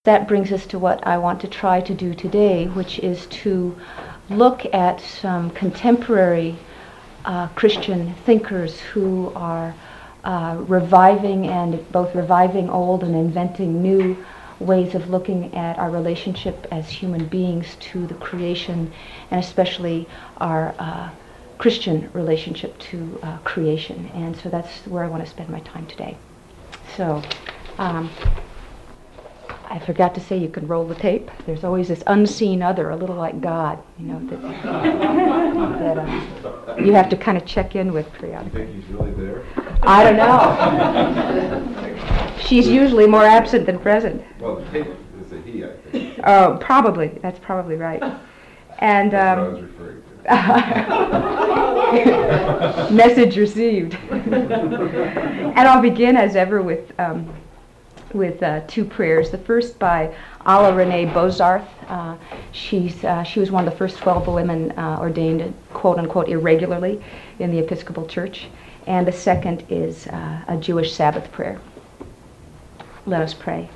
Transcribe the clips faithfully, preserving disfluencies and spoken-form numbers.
that brings us to what I want to try to do today, which is to look at some contemporary uh, Christian thinkers who are uh, reviving and both reviving old and inventing new ways of looking at our relationship as human beings to the creation, and especially our uh, Christian relationship to uh, creation. And so that's where I want to spend my time today. So, um, I forgot to say you can roll the tape. There's always this unseen other, a little like God, you know, that, that uh, you have to kind of check in with periodically. You think he's really there? I don't know. She's usually more absent than present. Well, the tape is a he, I think. Oh, probably. That's probably right. And That's um, what I was referring to. message received. And I'll begin as ever with um, with uh, two prayers. The first by Alla Renee Bozarth. Uh, she's uh, she was one of the first twelve women uh, ordained, quote unquote, irregularly in the Episcopal Church. And the second is uh, a Jewish Sabbath prayer. Let us pray.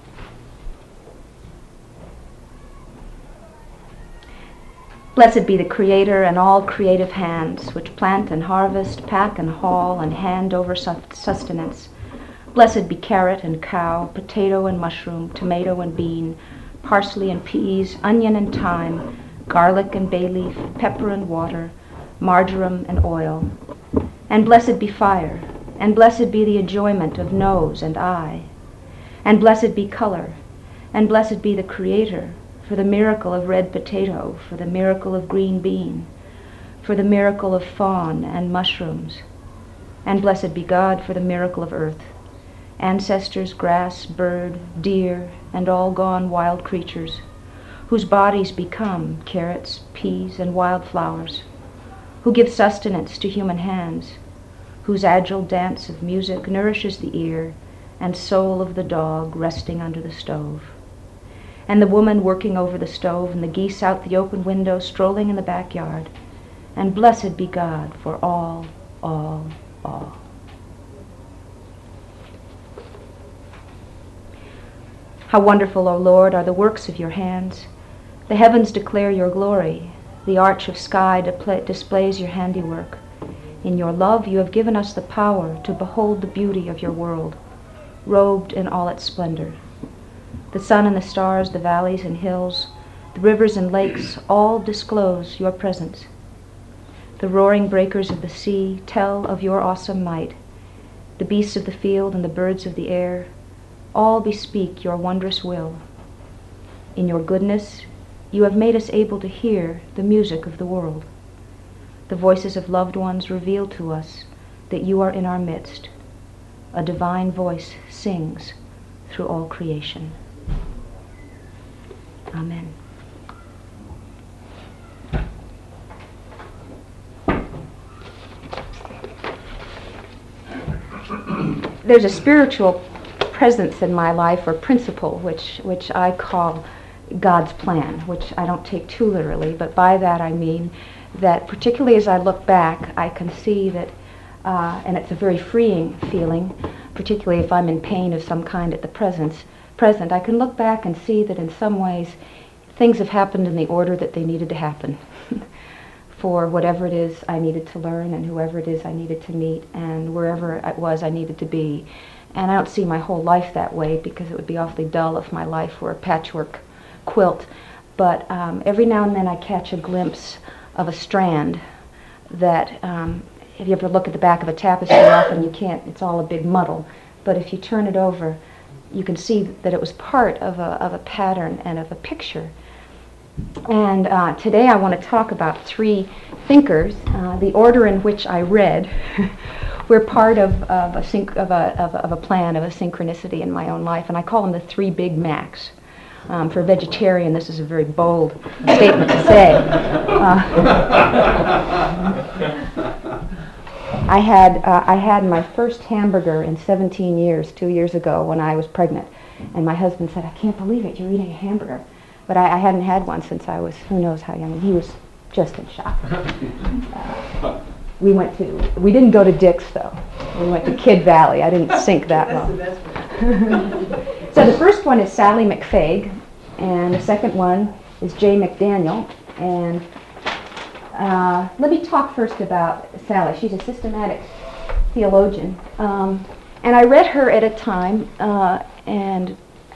Blessed be the Creator and all creative hands, which plant and harvest, pack and haul, and hand over sustenance. Blessed be carrot and cow, potato and mushroom, tomato and bean, parsley and peas, onion and thyme, garlic and bay leaf, pepper and water, marjoram and oil. And blessed be fire, and blessed be the enjoyment of nose and eye. And blessed be color, and blessed be the Creator, for the miracle of red potato, for the miracle of green bean, for the miracle of fawn and mushrooms. And blessed be God for the miracle of earth, ancestors, grass, bird, deer, and all gone wild creatures, whose bodies become carrots, peas, and wild flowers, who give sustenance to human hands, whose agile dance of music nourishes the ear and soul of the dog resting under the stove, and the woman working over the stove, and the geese out the open window strolling in the backyard. And blessed be God for all, all, all. How wonderful, O Lord, are the works of your hands. The heavens declare your glory. The arch of sky displays your handiwork. In your love you have given us the power to behold the beauty of your world, robed in all its splendor. The sun and the stars, the valleys and hills, the rivers and lakes, all disclose your presence. The roaring breakers of the sea tell of your awesome might. The beasts of the field and the birds of the air all bespeak your wondrous will. In your goodness, you have made us able to hear the music of the world. The voices of loved ones reveal to us that you are in our midst. A divine voice sings through all creation. Amen. There's a spiritual presence in my life, or principle, which which I call God's plan, which I don't take too literally, but by that I mean that particularly as I look back, I can see that, uh, and it's a very freeing feeling, particularly if I'm in pain of some kind at the present, present, I can look back and see that in some ways things have happened in the order that they needed to happen for whatever it is I needed to learn and whoever it is I needed to meet and wherever it was I needed to be. And I don't see my whole life that way because it would be awfully dull if my life were a patchwork quilt. But um, every now and then I catch a glimpse of a strand that, um, if you ever look at the back of a tapestry, often you can't, it's all a big muddle. But if you turn it over, you can see that it was part of a, of a pattern and of a picture. And uh, today I want to talk about three thinkers. Uh, the order in which I read were part of, of, a synch- of, a, of, a, of a plan, of a synchronicity in my own life, and I call them the three Big Macs. Um, for a vegetarian, this is a very bold statement to say. Uh, I had uh, I had my first hamburger in seventeen years, two years ago when I was pregnant, and my husband said, "I can't believe it, you're eating a hamburger." But I, I hadn't had one since I was who knows how young, and he was just in shock. Uh, we went to we didn't go to Dick's though. We went to Kid Valley. I didn't sink that That's low. the best one. So the first one is Sally McFague, and the second one is Jay McDaniel. And uh, let me talk first about Sally. She's a systematic theologian. Um, and I read her at a time, uh, and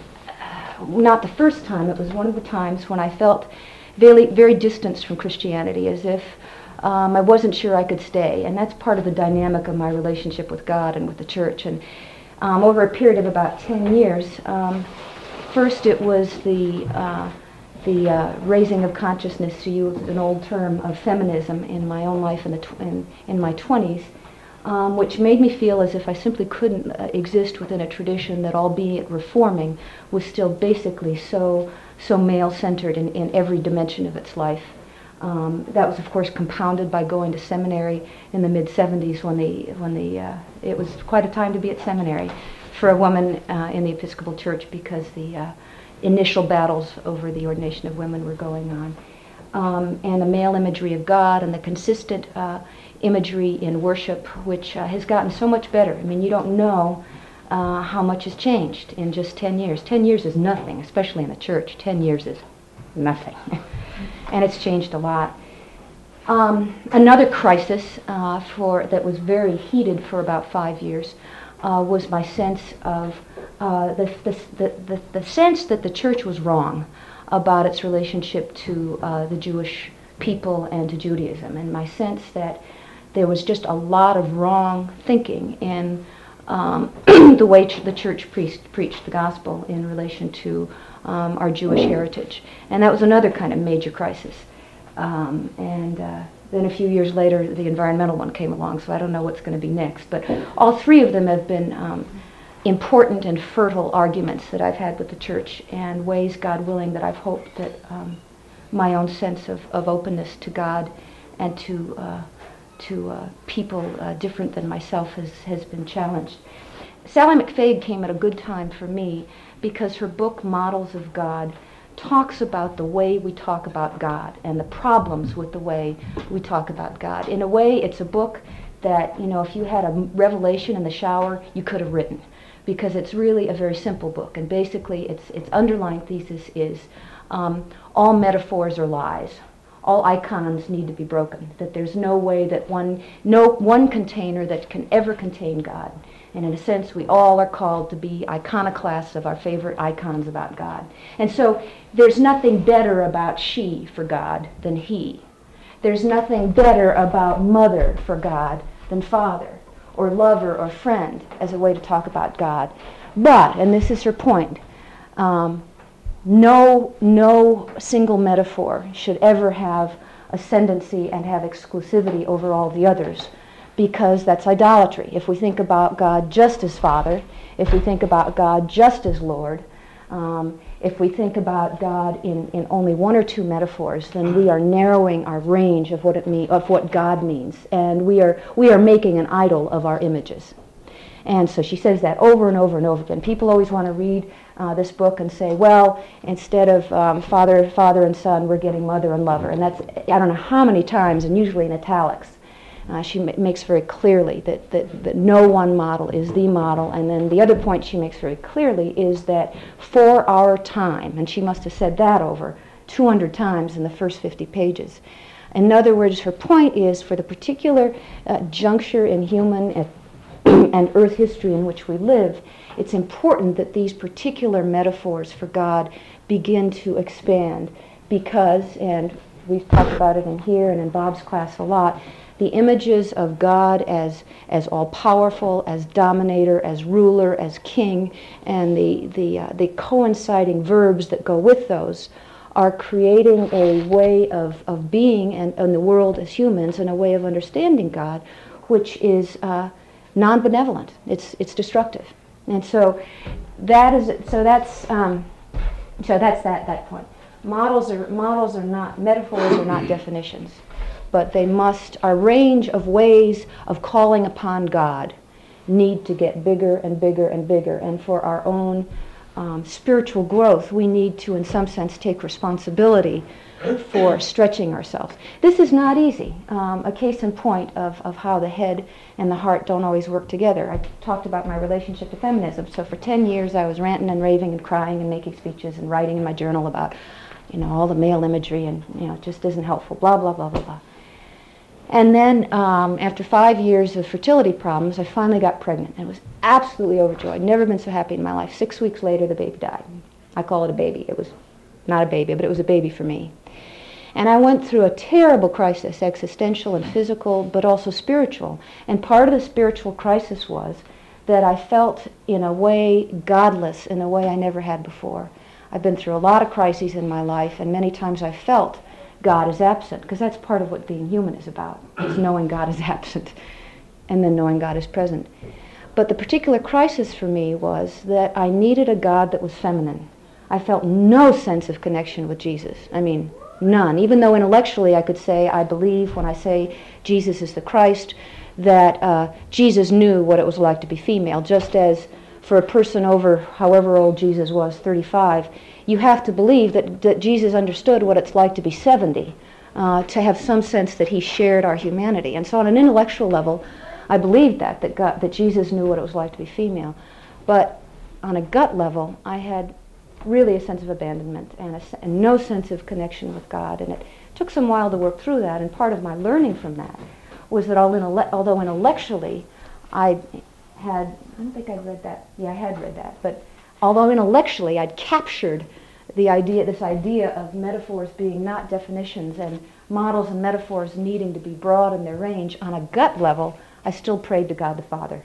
not the first time, it was one of the times when I felt very, very distanced from Christianity, as if um, I wasn't sure I could stay. And that's part of the dynamic of my relationship with God and with the church. And um, over a period of about ten years, um, first it was the uh, the uh, raising of consciousness, to use an old term, of feminism in my own life in, the tw- in, in my twenties, um, which made me feel as if I simply couldn't uh, exist within a tradition that, albeit reforming, was still basically so so male-centered in, in every dimension of its life. Um, that was, of course, compounded by going to seminary in the mid seventies, when the when the uh, it was quite a time to be at seminary for a woman uh, in the Episcopal Church, because the uh, initial battles over the ordination of women were going on, um, and the male imagery of God and the consistent uh, imagery in worship, which uh, has gotten so much better. I mean, you don't know uh, how much has changed in just ten years. Ten years is nothing, especially in the church. Ten years is nothing. And it's changed a lot. Um, another crisis uh, for that was very heated for about five years uh, was my sense of uh, the, the, the, the, the sense that the church was wrong about its relationship to uh, the Jewish people and to Judaism, and my sense that there was just a lot of wrong thinking in um, the way ch- the church priest preached the gospel in relation to Um, our Jewish heritage. And that was another kind of major crisis. Um, and uh, then a few years later, the environmental one came along, so I don't know what's going to be next. But all three of them have been um, important and fertile arguments that I've had with the church, and ways, God willing, that I've hoped that um, my own sense of, of openness to God and to uh, to uh, people uh, different than myself has, has been challenged. Sally McFague came at a good time for me, because her book, Models of God, talks about the way we talk about God and the problems with the way we talk about God. In a way, it's a book that, you know, if you had a revelation in the shower, you could have written, because it's really a very simple book. And basically, its its underlying thesis is um, all metaphors are lies. All icons need to be broken. That there's no way that one, no one container that can ever contain God. And in a sense, we all are called to be iconoclasts of our favorite icons about God. And so there's nothing better about she for God than he. There's nothing better about mother for God than father, or lover, or friend, as a way to talk about God. But, and this is her point, um, no, no single metaphor should ever have ascendancy and have exclusivity over all the others, because that's idolatry. If we think about God just as Father, if we think about God just as Lord, um, if we think about God in, in only one or two metaphors, then we are narrowing our range of what it mean, of what God means, and we are we are making an idol of our images. And so she says that over and over and over again. People always want to read uh, this book and say, well, instead of um, father, father and son, we're getting mother and lover. And that's, I don't know how many times, and usually in italics. Uh, she ma- makes very clearly that, that, that no one model is the model. And then the other point she makes very clearly is that for our time, and she must have said that over two hundred times in the first fifty pages. In other words, her point is, for the particular uh, juncture in human and, and earth history in which we live, it's important that these particular metaphors for God begin to expand, because, and we've talked about it in here and in Bob's class a lot, the images of God as as all-powerful, as dominator, as ruler, as king, and the the uh, the coinciding verbs that go with those are creating a way of, of being and in the world as humans, and a way of understanding God, which is uh, non-benevolent. It's it's destructive, and so that is so that's um, so that's that that point. Models are models are not metaphors, are not definitions. But they must, our range of ways of calling upon God need to get bigger and bigger and bigger. And for our own um, spiritual growth, we need to, in some sense, take responsibility for stretching ourselves. This is not easy. Um, a case in point of, of how the head and the heart don't always work together. I talked about my relationship to feminism. So for ten years I was ranting and raving and crying and making speeches and writing in my journal about, you know, all the male imagery and, you know, it just isn't helpful, blah, blah, blah, blah, blah. And then um, after five years of fertility problems, I finally got pregnant and was absolutely overjoyed. Never been so happy in my life. Six weeks later, the baby died. I call it a baby. It was not a baby, but it was a baby for me. And I went through a terrible crisis, existential and physical, but also spiritual. And part of the spiritual crisis was that I felt, in a way, godless in a way I never had before. I've been through a lot of crises in my life, and many times I felt God is absent, because that's part of what being human is about, is knowing God is absent, and then knowing God is present. But the particular crisis for me was that I needed a God that was feminine. I felt no sense of connection with Jesus. I mean, none. Even though intellectually I could say, I believe when I say Jesus is the Christ, that uh, Jesus knew what it was like to be female, just as for a person over however old Jesus was, thirty-five, you have to believe that, that Jesus understood what it's like to be seventy, uh, to have some sense that he shared our humanity. And so on an intellectual level, I believed that, that, God, that Jesus knew what it was like to be female. But on a gut level, I had really a sense of abandonment and, a, and no sense of connection with God. And it took some while to work through that, and part of my learning from that was that although intellectually I had, I don't think I'd read that, yeah, I had read that, but although intellectually I'd captured the idea, this idea of metaphors being not definitions and models and metaphors needing to be broad in their range, on a gut level, I still prayed to God the Father.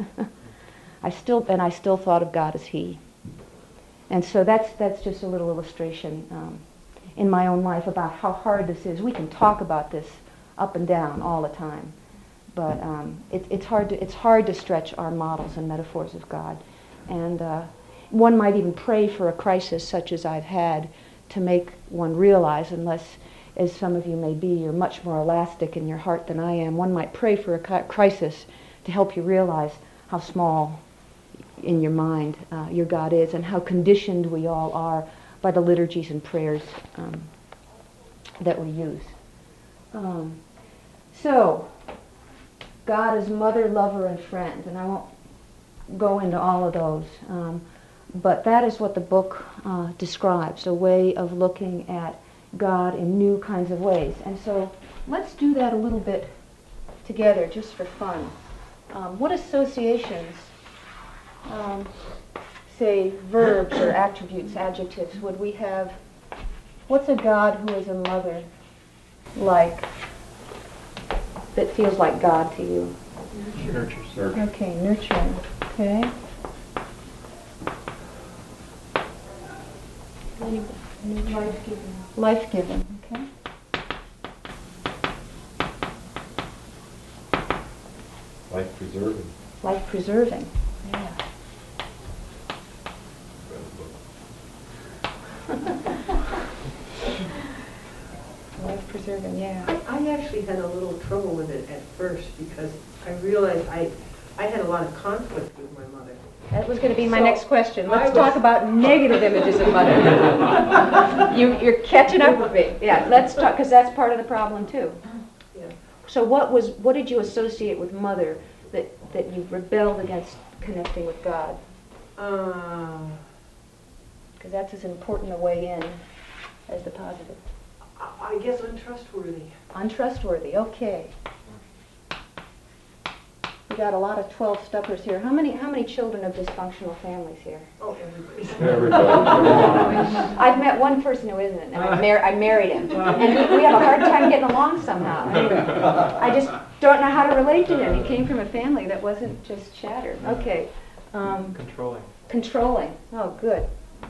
I still, and I still thought of God as He. And so that's that's just a little illustration um, in my own life about how hard this is. We can talk about this up and down all the time, but um, it, it's hard to it's hard to stretch our models and metaphors of God. And uh, one might even pray for a crisis such as I've had to make one realize, unless, as some of you may be, you're much more elastic in your heart than I am. One might pray for a crisis to help you realize how small in your mind uh, your God is, and how conditioned we all are by the liturgies and prayers um, that we use. Um, so, God is mother, lover, and friend, and I won't go into all of those, um, but that is what the book uh, describes, a way of looking at God in new kinds of ways. And so let's do that a little bit together, just for fun. Um, what associations, um, say verbs or attributes, adjectives, would we have? What's a God who is a mother like, that feels like God to you? Nurture. Nurture. Okay, nurturing. Okay. Life-giving. Life-giving, okay. Life-preserving. Life-preserving, yeah. Life-preserving, yeah. I, I actually had a little trouble with it at first because I realized I, I had a lot of conflict with my mother. That was going to be my So, next question. Let's I talk was- about negative images of mother. you, you're catching up with me. Yeah, let's talk, because that's part of the problem too. Yeah. So what was, what did you associate with mother that, that you rebelled against connecting with God? Uh, Because that's as important a way in as the positive. I I guess untrustworthy. Untrustworthy, okay. We got a lot of twelve steppers here. How many how many children of dysfunctional families here? Oh, everybody's. Everybody. I've met one person who isn't, and I, mar- I married him. And we, we have a hard time getting along somehow. I just don't know how to relate to him. He came from a family that wasn't just shattered. Okay. Um, Controlling. controlling. Oh, good.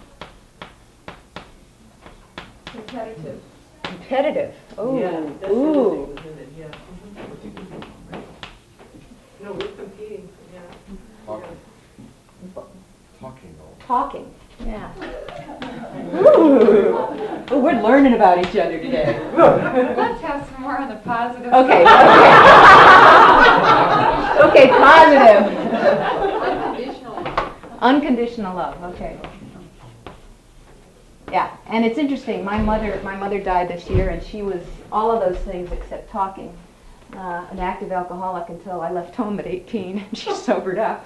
Competitive. Competitive. Oh, Yeah, that's the ooh. other thing was in it, yeah. Mhm. No, we're competing, yeah. Talking. Talking all. Talking. Yeah. Ooh. Ooh, we're learning about each other today. Let's have some more on the positive. Okay. Okay, okay positive. Unconditional. Unconditional love. Okay. Yeah, Yeah, and it's interesting. My mother, my mother died this year, and she was all of those things except talking. Uh, an active alcoholic until I left home at eighteen, and she sobered up.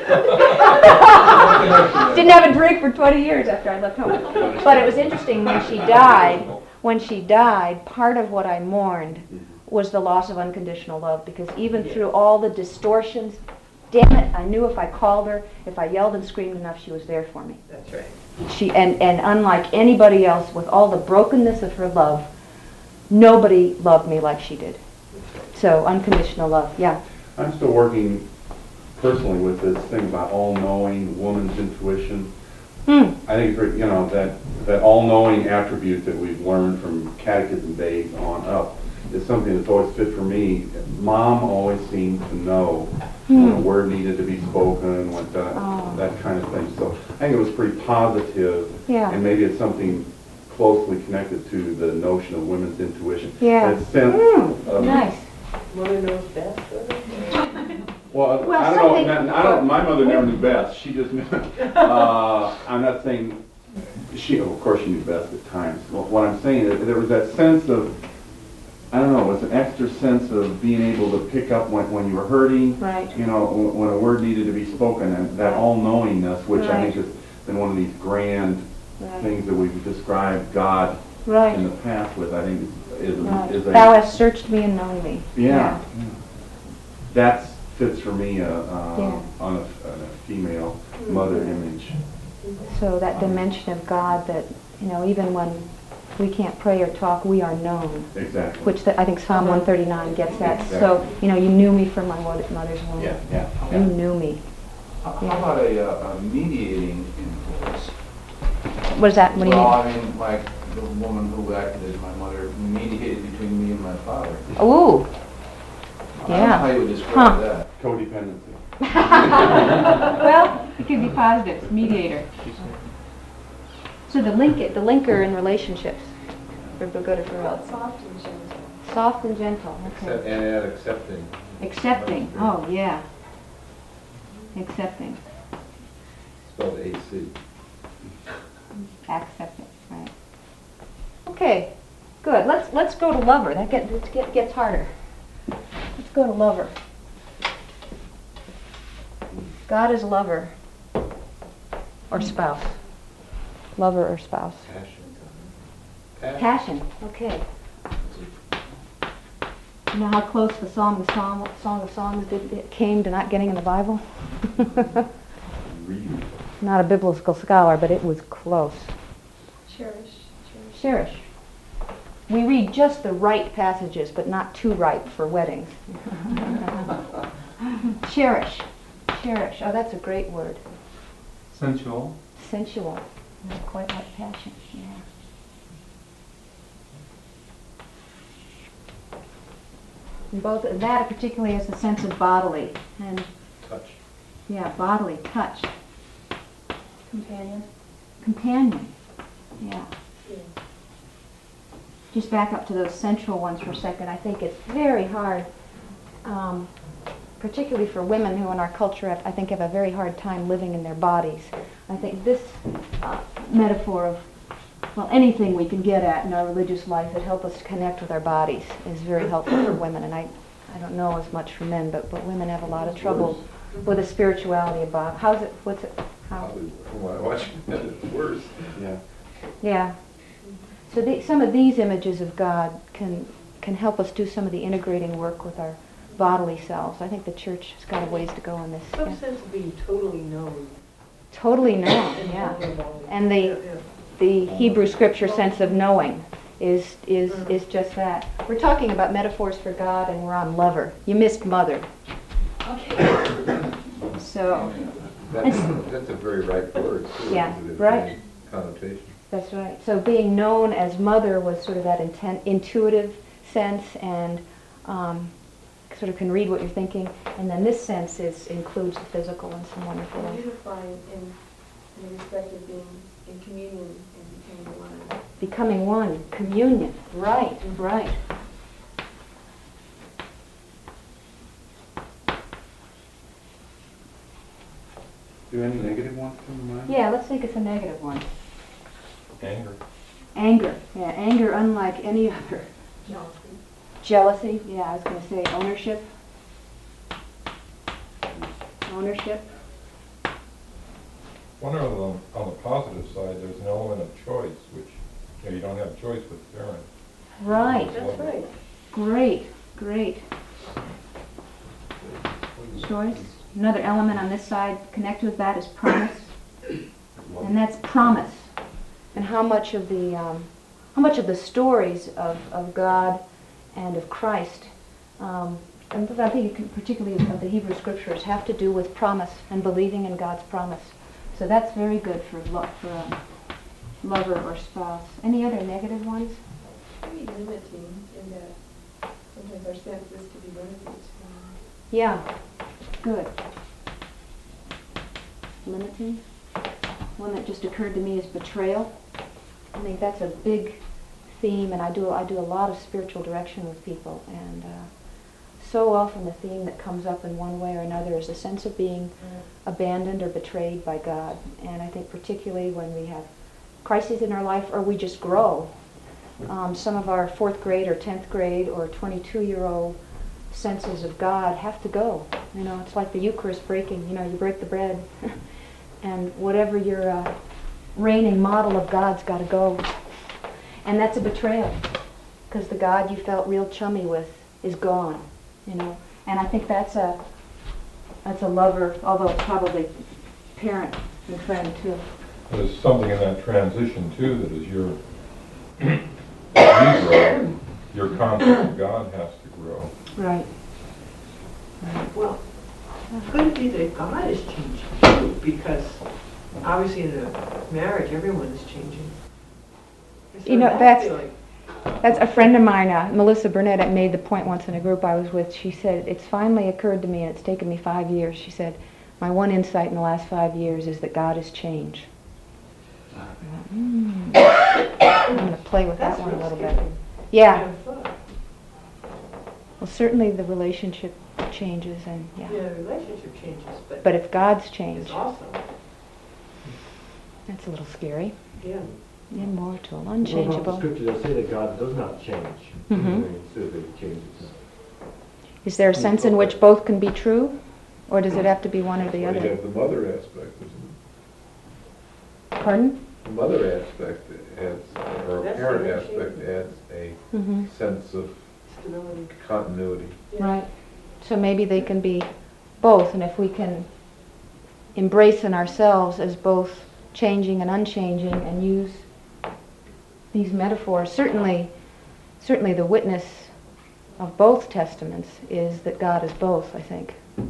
Didn't have a drink for twenty years after I left home. But it was interesting when she died. When she died, part of what I mourned was the loss of unconditional love, because even through all the distortions, damn it, I knew if I called her, if I yelled and screamed enough, she was there for me. That's right. She and, and unlike anybody else, with all the brokenness of her love, nobody loved me like she did. So unconditional love, yeah. I'm still working personally with this thing about all-knowing, woman's intuition. Hmm. I think, you know, that, that all-knowing attribute that we've learned from catechism days on up is something that's always fit for me. Mom always seemed to know when a word needed to be spoken, what the, Oh. that kind of thing. So I think it was pretty positive, Yeah. and maybe it's something closely connected to the notion of women's intuition. Yeah. That sense Mm, of, nice. Mother knows best, doesn't she? Well, Well, I don't something- know. not- I don't. My mother never knew best. She just knew. Uh, I'm not saying she. Of course, she knew best at times. What what I'm saying is there was that sense of. I don't know. It was an extra sense of being able to pick up when when you were hurting. Right. You know, when when a word needed to be spoken, and that all-knowingness, which I Right. think has been one of these grand Right. things that we've described God in Right. the past with. I think is Right. is a. Thou hast searched me and known me. Yeah. That fits for me uh, uh, Yeah. on, a, on a female mother image. So that dimension of God that, you know, even when we can't pray or talk, we are known. Exactly. Which the, I think Psalm one thirty-nine gets that. So, you know, you knew me from my mother- mother's womb. Yeah, yeah. You knew me. How how about a, uh, a mediating influence? What is that? What do you Well, mean? I mean, like the woman who acted as my mother mediated between me and my father. Ooh. I don't know Yeah. how you would Huh. describe that. Codependency. Well, it could be positive, mediator. So the link, the linker in relationships, for good or for ill. Soft and gentle. Soft and gentle, Accept- okay. And add accepting. Accepting, oh, yeah. Accepting, Spelled A C. accepting, right. Okay, good. Let's, let's go to lover. That get, it get, gets harder. Let's go to lover. God is lover or spouse. Lover or spouse. Passion. Passion, okay. You know how close the Song of Song, Song of Songs did, it came to not getting in the Bible? Read. Not a biblical scholar, but it was close. Cherish. Cherish. Cherish. We read just the right passages, but not too ripe for weddings. Cherish. Cherish. Oh, that's a great word. Sensual. Sensual. Not quite like passion. Yeah. And both that particularly has the sense of bodily and Touch. yeah, bodily touch. Companion. Companion. Yeah. Yeah. Just back up to those sensual ones for a second. I think it's very hard, um, particularly for women who in our culture have, I think have a very hard time living in their bodies. I think this uh, metaphor of, well, anything we can get at in our religious life that help us connect with our bodies is very helpful for women. And I, I don't know as much for men, but, but women have a lot of trouble with the spirituality about, how's it, what's it, how? Probably from what I watch, it's worse. Yeah. Yeah. So the, some of these images of God can can help us do some of the integrating work with our bodily selves. I think the church has got a ways to go on this. Some Yeah. sense of being totally known. Totally known, and yeah. vulnerable. And the Yeah, yeah. the Hebrew scripture sense of knowing is is is just that. We're talking about metaphors for God, and we're on lover. You missed mother. Okay. So That's, that's a very right word, too. Yeah, with its right. own Connotation. that's right. So being known as mother was sort of that intent, intuitive sense, and um, sort of can read what you're thinking. And then this sense is includes the physical in some wonderful way. Unifying in, in the respect of being in communion and becoming one. Becoming one, communion. Right, right. Do any negative ones come to mind? Yeah, let's think it's a negative one. Anger. Anger, yeah, anger unlike any other. Jealousy. Jealousy, yeah, I was going to say ownership. Ownership. One of them, on the positive side, there's an element of choice, which, you know, you don't have choice with parents. Right. That's right. Great, great. Choice. Another element on this side connected with that is promise. And that's promise. And how much of the um, how much of the stories of, of God and of Christ, um, and I think particularly of the Hebrew Scriptures, have to do with promise and believing in God's promise. So that's very good for lo- for a lover or spouse. Any other negative ones? Maybe limiting in that sometimes our sense is to be limited. um, Yeah. Good. Limiting. One that just occurred to me is betrayal. I think that's a big theme, and I do I do a lot of spiritual direction with people, and uh, so often the theme that comes up in one way or another is the sense of being abandoned or betrayed by God. And I think particularly when we have crises in our life, or we just grow, um, some of our fourth grade or tenth grade or twenty-two-year-old senses of God have to go. You know, it's like the Eucharist breaking. You know, you break the bread, and whatever your uh, reigning model of God's got to go. And that's a betrayal, because the God you felt real chummy with is gone. You know, and I think that's a that's a lover, although it's probably parent and friend too. There's something in that transition too, that as you're, as you grow, your concept of God has to grow. Right. Well, could it be that God is changing too? Because obviously in a marriage, everyone is changing. So You know, that that's- feeling- That's a friend of mine, uh, Melissa Burnett, made the point once in a group I was with. She said, it's finally occurred to me, and it's taken me five years. She said, my one insight in the last five years is that God is change. I thought, mm. I'm going to play with That's that one a real little scary. bit. Yeah. kind of thought. Well, certainly the relationship changes, and yeah. Yeah, the relationship changes, but But if God's it's changed, also, that's a little scary. yeah. Immortal, Well, unchangeable. the scriptures that say that God does not change. Mhm. It says that he changes. Is there a sense in which both can be true, or does it have to be one or the Well, you other? have the mother aspect, isn't Pardon? it? The mother aspect adds, or a That's parent the aspect issue. adds a Mm-hmm. sense of Stability. continuity. Yeah. Right. So maybe they can be both, and if we can embrace in ourselves as both changing and unchanging and use these metaphors, certainly, certainly the witness of both testaments is that God is both, I think.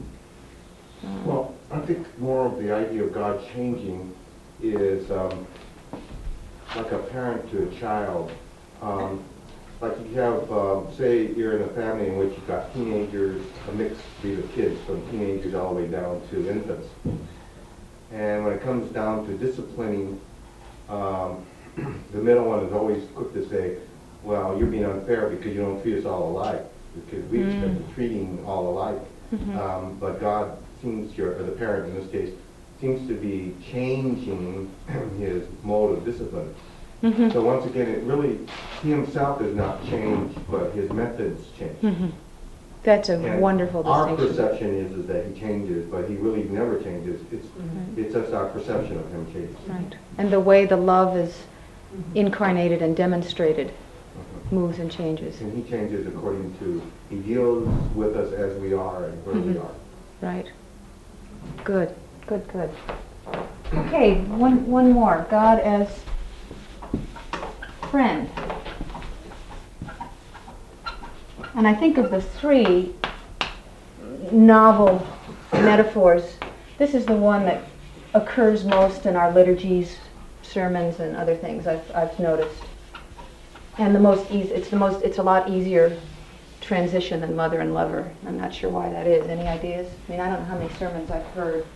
Um, Well, I think more of the idea of God changing is um, like a parent to a child. Um, like you have, um, say you're in a family in which you've got teenagers, a mixed breed of kids, from teenagers all the way down to infants. And when it comes down to disciplining, um, the middle one is always quick to say, well, you're being unfair because you don't treat us all alike, because we expect Mm. to treating all alike. Mhm. Um, but God seems to, or the parent in this case, seems to be changing his mode of discipline. Mhm. So once again, it really, he himself does not change, but his methods change. Mhm. That's a And wonderful our distinction. perception is, is that he changes, but he really never changes. It's, Mhm. it's just our perception of him changes. Right. And the way the love is Mhm. incarnated and demonstrated Mhm. moves and changes. And he changes according to, he deals with us as we are and where we Mhm. are. Right. Good, good, good. Okay, one, one more. God as friend. And I think of the three novel metaphors, this is the one that occurs most in our liturgies, sermons, and other things I've, I've noticed. And the most easy, it's the most, it's a lot easier transition than mother and lover. I'm not sure why that is. Any ideas? I mean, I don't know how many sermons I've heard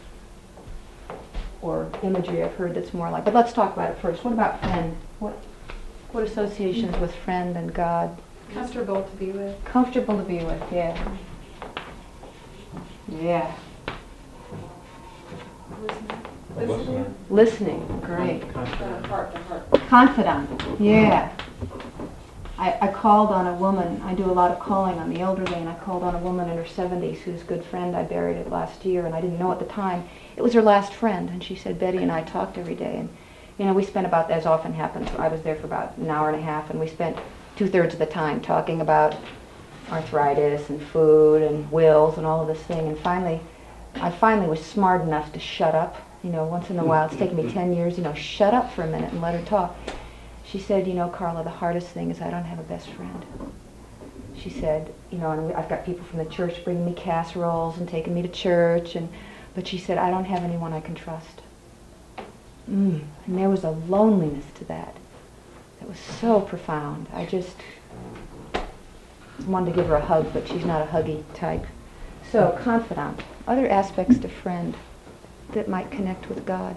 or imagery I've heard that's more like, but let's talk about it first. What about friend? What, what associations with friend and God? Comfortable to be with. Comfortable to be with, yeah. Yeah. A listener. Listening, great. Uh, heart to heart. Confidant, yeah. I, I called on a woman, I do a lot of calling on the elderly, and I called on a woman in her seventies whose good friend I buried it last year, and I didn't know at the time. It was her last friend, and she said, Betty and I talked every day, and you know, we spent about, as often happens, I was there for about an hour and a half, and we spent two-thirds of the time talking about arthritis and food and wills and all of this thing, and finally, I finally was smart enough to shut up. You know, once in a while, it's taken me ten years, you know, shut up for a minute and let her talk. She said, you know, Carla, the hardest thing is I don't have a best friend. She said, you know, and we, I've got people from the church bringing me casseroles and taking me to church, and but she said, I don't have anyone I can trust. Mm. And there was a loneliness to that that was so profound. I just wanted to give her a hug, but she's not a huggy type. So, confidant. Other aspects to friend that might connect with God.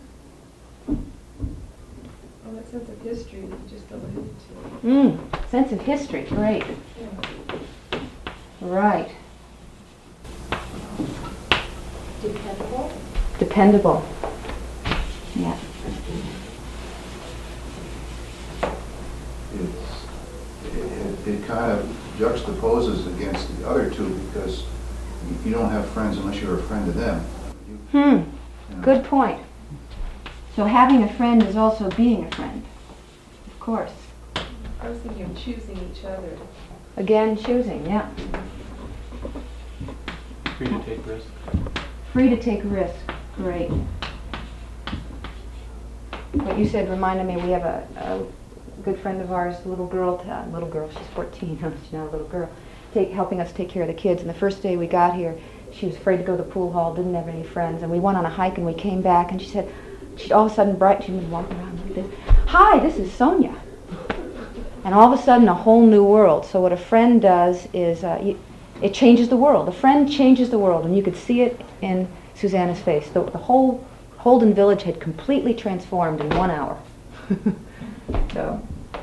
Well, that sense of history that you just alluded to. Mm, sense of history, great. Yeah. Right. Dependable. Dependable. Yeah. It's, it, it kind of juxtaposes against the other two because you- you don't have friends unless you're a friend to them. You- Hmm. you know. Good point. So having a friend is also being a friend. Of course. I was thinking of choosing each other. Again, choosing, yeah. Free to take risks. Free to take risk. Great. What you said reminded me, we have a, a good friend of ours, a little girl, uh, little girl, she's fourteen, she's now a little girl, take, helping us take care of the kids. And the first day we got here, she was afraid to go to the pool hall, didn't have any friends. And we went on a hike and we came back and she said, she all of a sudden bright, she was walking around like this. Hi, this is Sonia. And all of a sudden a whole new world. So what a friend does is, uh, you, it changes the world. A friend changes the world, and you could see it in Susanna's face. The, the whole Holden Village had completely transformed in one hour. So,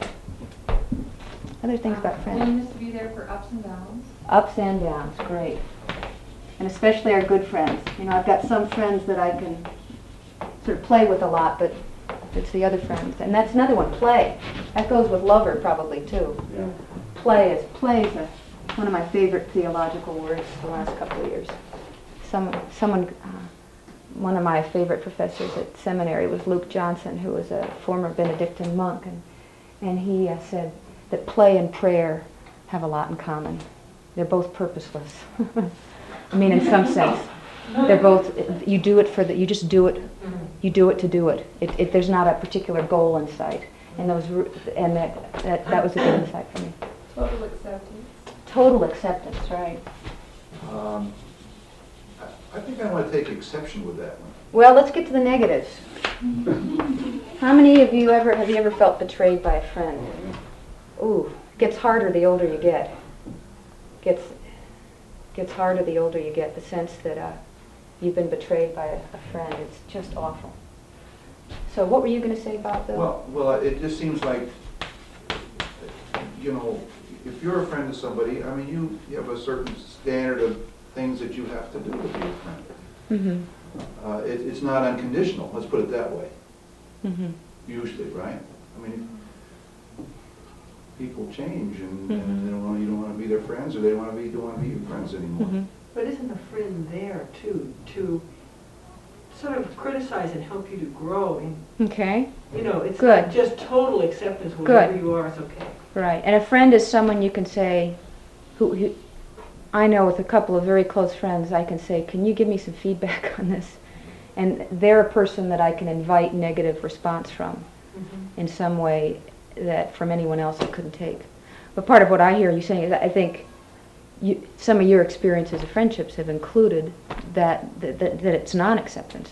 other things about friends. Willingness to be there for ups and downs. Ups and downs, great. And especially our good friends. You know, I've got some friends that I can sort of play with a lot, but it's the other friends. And that's another one, play. That goes with lover probably too. Yeah. Play is, play is a, one of my favorite theological words the last couple of years. Some, someone, uh, one of my favorite professors at seminary was Luke Johnson, who was a former Benedictine monk, and, and he uh, said that play and prayer have a lot in common. They're both purposeless. I mean, in some sense. They're both, you do it for the, you just do it, you do it to do it. It, it there's not a particular goal in sight. And those, and that, that, that was a good insight for me. Total acceptance. Total acceptance, right. Um, I, I think I want to take exception with that one. Well, let's get to the negatives. How many of you ever, have you ever felt betrayed by a friend? Ooh, gets harder the older you get. Gets, gets harder the older you get, the sense that uh, you've been betrayed by a, a friend. It's just awful. So what were you going to say about the... Well, well, it just seems like, you know, if you're a friend to somebody, I mean, you, you have a certain standard of things that you have to do to be a friend. Mm-hmm. Uh, it, it's not unconditional, let's put it that way, Mm-hmm. usually, right? I mean, people change and, Mhm. and they don't want, you don't want to be their friends or they don't want to be, don't want to be your friends anymore. Mm-hmm. But isn't a friend there too, to sort of criticize and help you to grow? And, Okay. you know, it's Good. not just total acceptance, whatever Good. you are is okay. Right. And a friend is someone you can say, who, who I know with a couple of very close friends, I can say, can you give me some feedback on this? And they're a person that I can invite negative response from Mm-hmm. in some way that from anyone else I couldn't take. But part of what I hear you saying is that I think you, some of your experiences of friendships have included that, that, that, that it's non-acceptance.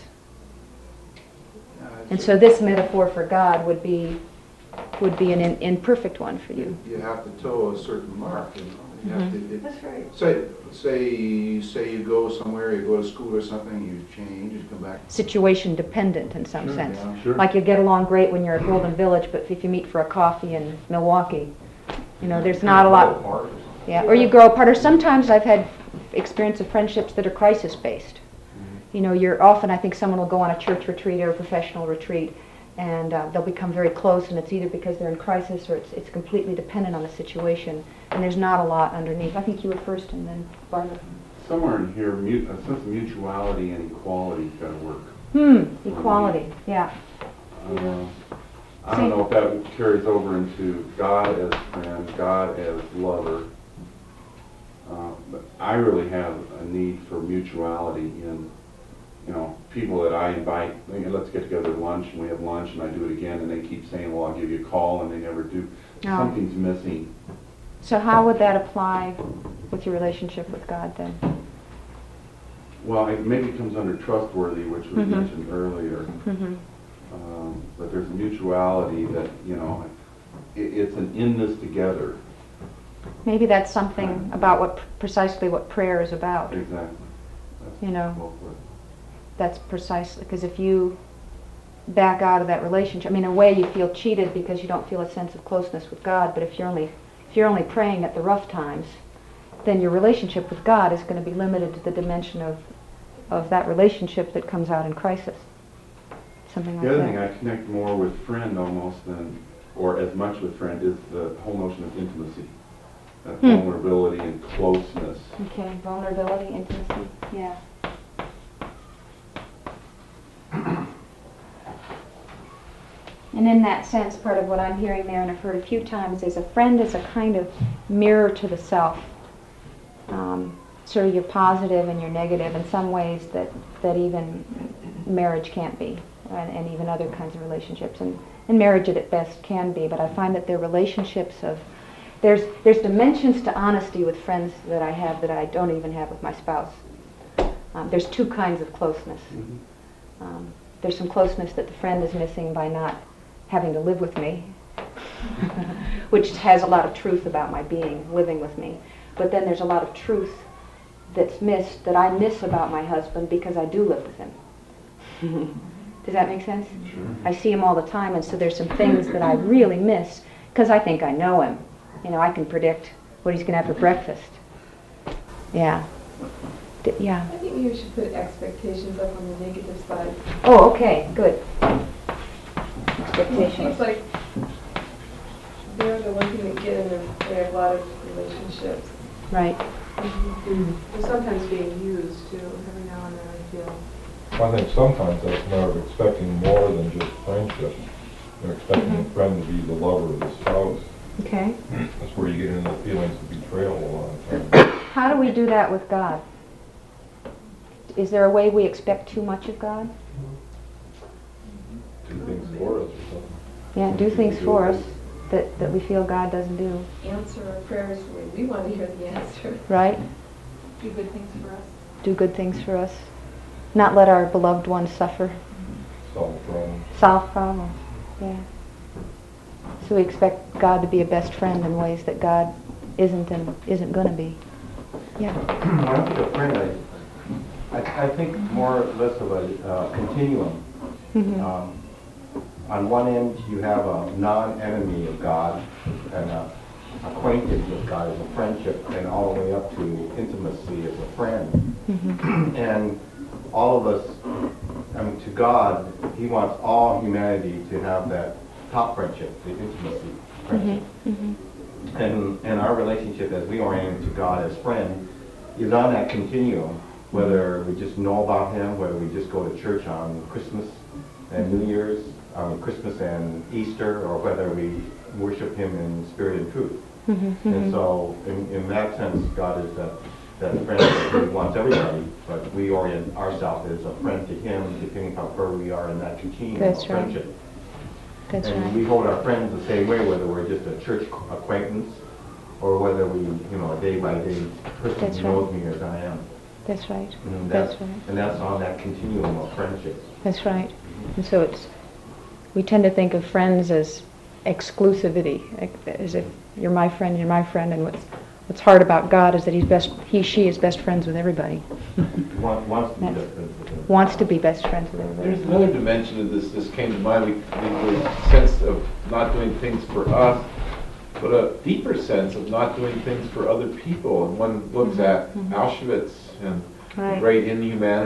Uh, And so this metaphor for God would be would be an in, imperfect one for you. You have to toe a certain mark, you know. You have to, it, That's right. say, say, say you go somewhere, you go to school or something, you change, you come back. Situation dependent in some Sure, sense. yeah, sure. Like you get along great when you're at Golden Village, but if you meet for a coffee in Milwaukee, you know, there's not a lot. Yeah, or you grow apart. Or sometimes I've had experience of friendships that are crisis based. You know, you're often, I think someone will go on a church retreat or a professional retreat, and uh, they'll become very close, and it's either because they're in crisis or it's, it's completely dependent on the situation, and there's not a lot underneath. I think you were first, and then Barbara. Somewhere in here, mu- a sense of mutuality and equality's got to work. Hmm, equality, yeah. Uh, I don't know if that carries over into God as friend, God as lover. Uh, but I really have a need for mutuality in, you know, people that I invite, hey, let's get together at lunch, and we have lunch, and I do it again, and they keep saying, well, I'll give you a call, and they never do. Oh. Something's missing. So how would that apply with your relationship with God then? Well, it maybe comes under trustworthy, which was Mhm. mentioned earlier. Mm-hmm. Um, but there's a mutuality that, you know, it, it's an in this together. Maybe that's something about what precisely what prayer is about. Exactly. That's You know. well put. That's precisely, because if you back out of that relationship, I mean, in a way you feel cheated because you don't feel a sense of closeness with God, but if you're only if you're only praying at the rough times, then your relationship with God is going to be limited to the dimension of of that relationship that comes out in crisis. Something like The other that. thing I connect more with friend almost than, or as much with friend, is the whole notion of intimacy. That Hmm. vulnerability and closeness. Okay, vulnerability, intimacy, yeah. And in that sense, part of what I'm hearing there, and I've heard a few times, is a friend is a kind of mirror to the self. Um, sort of your positive and your negative in some ways that, that even marriage can't be, and, and even other kinds of relationships. And, and marriage at its best can be, but I find that they're relationships of, there's, there's dimensions to honesty with friends that I have that I don't even have with my spouse. Um, there's two kinds of closeness. Mm-hmm. Um, there's some closeness that the friend is missing by not having to live with me, which has a lot of truth about my being, living with me. But then there's a lot of truth that's missed, that I miss about my husband because I do live with him. Does that make sense? Sure. I see him all the time, and so there's some things that I really miss because I think I know him. You know, I can predict what he's going to have for breakfast. Yeah. D- yeah. I think maybe we should put expectations up on the negative side. Oh, okay, good. It's Expectations. like they're the one thing that get in them. They have a lot of relationships. Right. They're sometimes being used too, every now and then I feel. I think sometimes that's a matter of expecting more than just friendship. You're expecting Mhm. a friend to be the lover of the spouse. Okay. That's where you get into the feelings of betrayal a lot of times. How do we do that with God? Is there a way we expect too much of God? Do things for us or something. Yeah, do things for us that, that we feel God doesn't do. Answer our prayers the way we want to hear the answer. Right? Do good things for us. Do good things for us. Not let our beloved ones suffer. Solve problems. Solve problems. Yeah. So we expect God to be a best friend in ways that God isn't and isn't going to be. Yeah. When I think of friend, I, I, I think more or less of a uh, continuum. Mhm. Um, on one end, you have a non-enemy of God and a acquaintance with God as a friendship, and all the way up to intimacy as a friend. Mhm. And all of us, I mean, to God, He wants all humanity to have that top friendship, the intimacy friendship. Mhm. And, and our relationship as we orient to God as friend is on that continuum, whether we just know about Him, whether we just go to church on Christmas and New Year's, um, Christmas and Easter, or whether we worship Him in spirit and truth. Mhm. And so, in, in that sense, God is that, that friend that He wants everybody, but we orient ourselves as a friend to Him, depending on where we are in that continuum That's of right. friendship. That's And right. we hold our friends the same way, whether we're just a church acquaintance or whether we, you know, a day-by-day person That's who right. knows me as I am. That's right. And That's that's, right. and that's on that continuum of friendship. That's right. And so it's, we tend to think of friends as exclusivity, like, as if you're my friend, you're my friend, and what's what's hard about God is that he's best, he, she is best friends with everybody. Wants, wants to be That's- different. Wants to be best friends with There's everybody. another dimension of this, this came to mind, we- the the sense of not doing things for us, but a deeper sense of not doing things for other people. And one looks at Mhm. Auschwitz and the Right. great inhumanities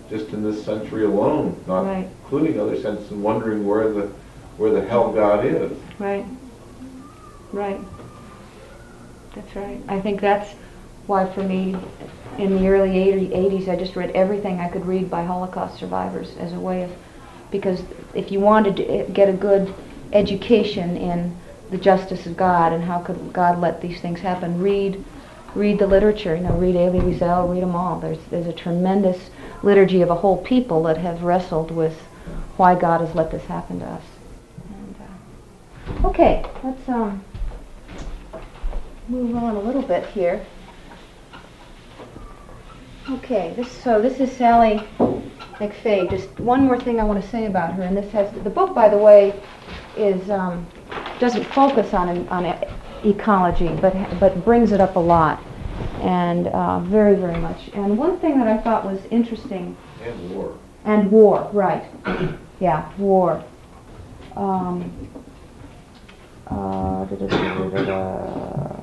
just in this century alone, not Right. including other centuries, and wondering where the where the hell God is. Right. Right. That's right. I think that's why for me, in the early eighties, I just read everything I could read by Holocaust survivors as a way of, because if you wanted to get a good education in the justice of God and how could God let these things happen, read read the literature, you know, read Elie Wiesel, read them all. There's there's a tremendous liturgy of a whole people that have wrestled with why God has let this happen to us. And, uh, okay, let's um, move on a little bit here. Okay, this so this is Sally McFay. Just one more thing I want to say about her, and this has the book, by the way, is um, doesn't focus on on e- ecology, but but brings it up a lot, and uh, very very much. And one thing that I thought was interesting. And war. And war, right? Yeah, war. Um, uh, da, da, da, da, da,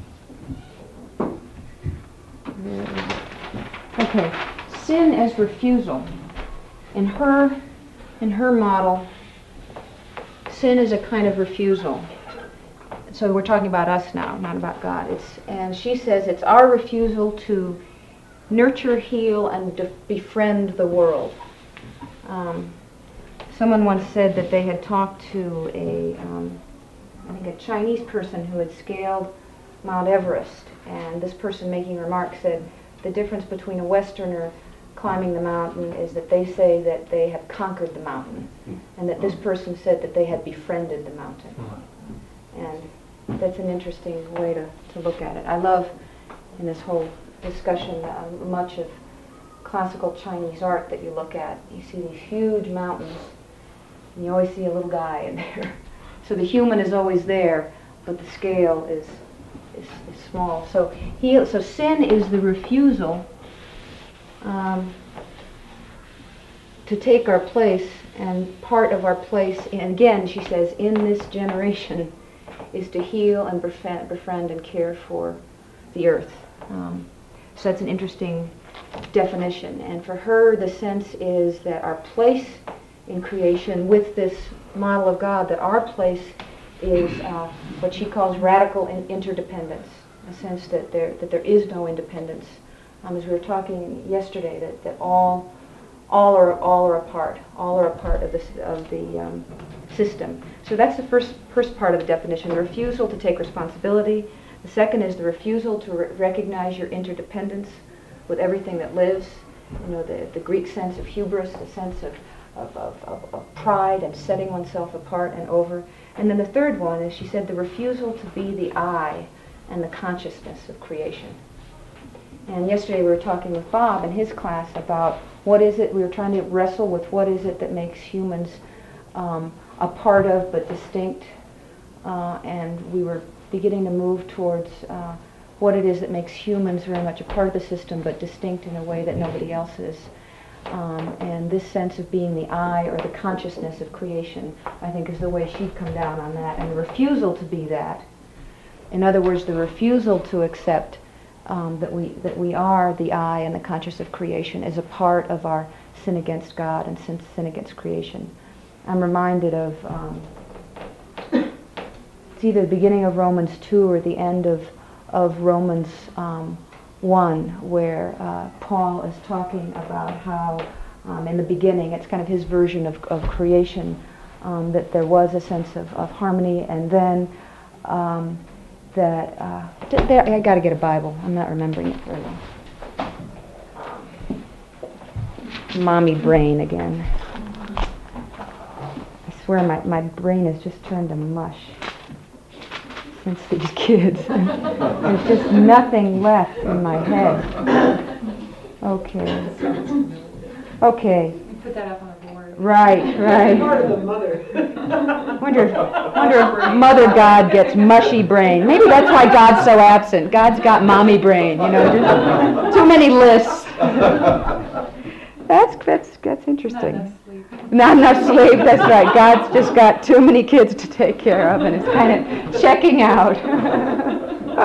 da. Okay, sin as refusal. In her, in her model, sin is a kind of refusal. So we're talking about us now, not about God. It's and she says it's our refusal to nurture, heal, and de- befriend the world. Um, someone once said that they had talked to a, um, I think a Chinese person who had scaled Mount Everest, and this person making remarks said the difference between a Westerner climbing the mountain is that they say that they have conquered the mountain, and that this person said that they had befriended the mountain. And that's an interesting way to, to look at it. I love in this whole discussion uh, much of classical Chinese art that you look at. You see these huge mountains, and you always see a little guy in there. So the human is always there, but the scale is is, is small. So he, so sin is the refusal um, to take our place, and part of our place, and again, she says, in this generation, is to heal and befriend, befriend and care for the earth. Um, so that's an interesting definition. And for her, the sense is that our place in creation with this model of God, that our place is uh, what she calls radical in- interdependence, a sense that there that there is no independence. Um, as we were talking yesterday, that, that all all are all are a part, all are a part of this of the um, system. So that's the first first part of the definition: the refusal to take responsibility. The second is the refusal to re- recognize your interdependence with everything that lives. You know, the the Greek sense of hubris, the sense of of, of, of of pride and setting oneself apart and over. And then the third one is, she said, the refusal to be the I and the consciousness of creation. And yesterday we were talking with Bob in his class about what is it, we were trying to wrestle with what is it that makes humans um, a part of but distinct, uh, and we were beginning to move towards uh, what it is that makes humans very much a part of the system but distinct in a way that nobody else is. Um, and this sense of being the I or the consciousness of creation, I think, is the way she'd come down on that. And the refusal to be that, in other words, the refusal to accept um, that we that we are the I and the conscious of creation, is a part of our sin against God and sin, sin against creation. I'm reminded of um, it's either the beginning of Romans two or the end of of Romans um, one, where uh, Paul is talking about how um, in the beginning, it's kind of his version of, of creation, um, that there was a sense of, of harmony, and then um, that, uh, th- there, I got to get a Bible, I'm not remembering it very well. Mommy brain again. I swear my, my brain has just turned to mush since these kids. There's just nothing left in my head. Okay. Okay. Put that up on the board. Right, right. Part of the mother. Wonder, wonder if Mother God gets mushy brain. Maybe that's why God's so absent. God's got mommy brain, you know, just too many lists. That's that's that's interesting. Not enough sleep, that's right. God's just got too many kids to take care of and is kind of checking out.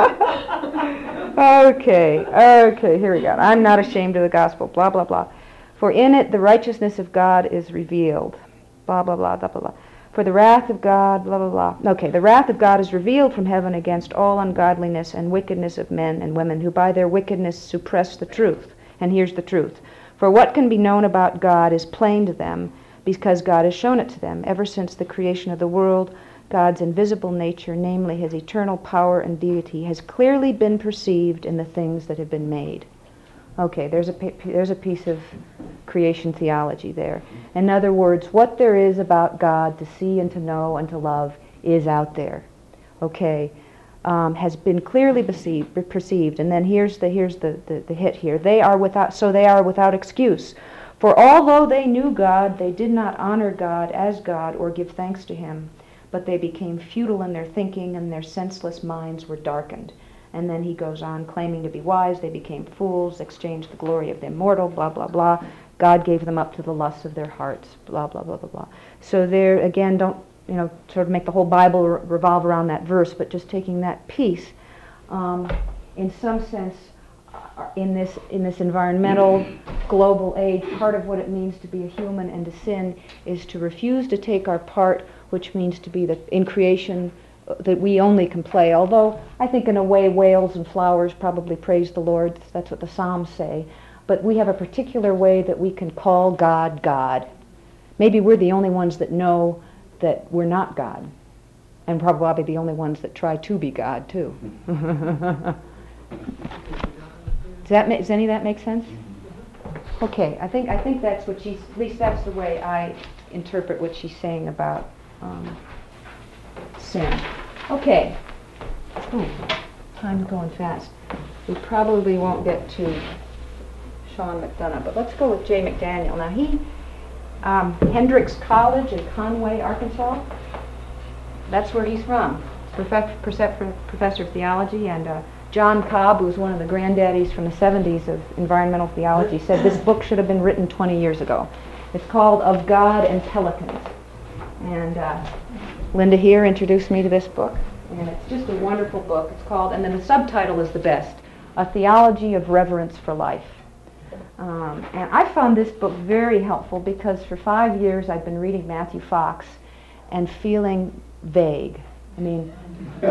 Okay, okay, here we go. I'm not ashamed of the gospel, blah, blah, blah. For in it the righteousness of God is revealed. Blah, blah, blah, blah, blah, blah. For the wrath of God, blah, blah, blah. Okay, the wrath of God is revealed from heaven against all ungodliness and wickedness of men and women who by their wickedness suppress the truth. And here's the truth. For what can be known about God is plain to them, because God has shown it to them. Ever since the creation of the world, God's invisible nature, namely his eternal power and deity, has clearly been perceived in the things that have been made. Okay, there's a, there's a piece of creation theology there. In other words, what there is about God to see and to know and to love is out there. Okay, um, has been clearly perceived, perceived. And then here's the here's the, the, the hit here. They are without so they are without excuse. For although they knew God, they did not honor God as God or give thanks to him, but they became futile in their thinking, and their senseless minds were darkened. And then he goes on, claiming to be wise, they became fools, exchanged the glory of the immortal, blah, blah, blah. God gave them up to the lusts of their hearts, blah, blah, blah, blah, blah. So there, again, don't, you know, sort of make the whole Bible re- revolve around that verse, but just taking that piece, um, in some sense, uh, in this in this environmental, global age, part of what it means to be a human and to sin is to refuse to take our part, which means to be the, in creation, that we only can play, although I think in a way whales and flowers probably praise the Lord. That's what the Psalms say. But we have a particular way that we can call God God. Maybe we're the only ones that know that we're not God, and probably the only ones that try to be God too. Does that make, does any of that make sense? Okay, I think I think that's what she's, at least that's the way I interpret what she's saying about um, sin. Okay. Ooh, time's going fast. We probably won't get to Sean McDonough, but let's go with Jay McDaniel. Now he, um, Hendrix College in Conway, Arkansas. That's where he's from. Profe- professor of theology, and uh, John Cobb, who's one of the granddaddies from the seventies of environmental theology, said this book should have been written twenty years ago. It's called Of God and Pelicans. And uh, Linda here introduced me to this book, and it's just a wonderful book. It's called, and then the subtitle is the best, A Theology of Reverence for Life. Um, and I found this book very helpful because for five years I've been reading Matthew Fox and feeling vague. I mean, oh,